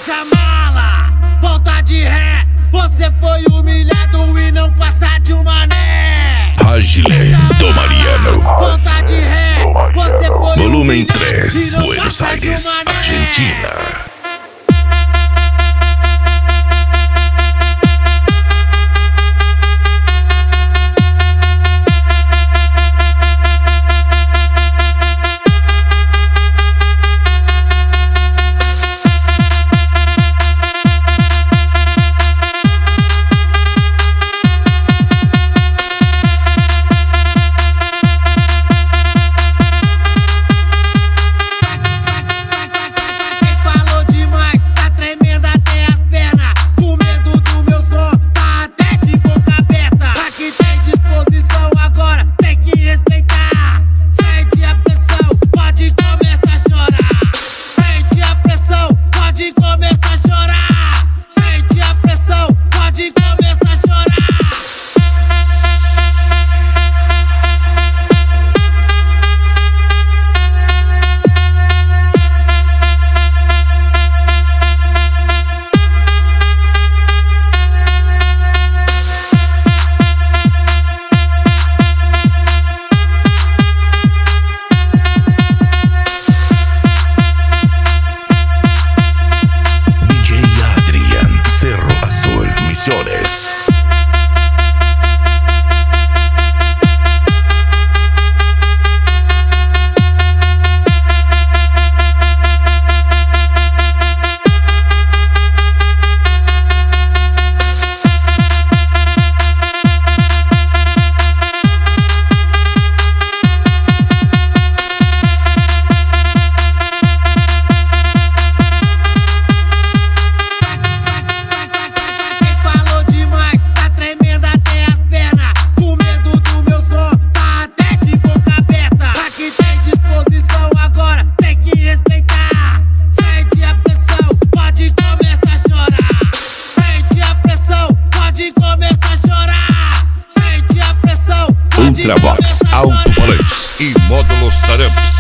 deixa mala, volta de ré. Você foi humilhado e não passa de um mané. Agile do Mariano. Volta de ré. Você foi Volumen humilhado 3, e não Buenos passa de um Aires, mané. Argentina. Ultravox, alto-falantes e módulos taramps.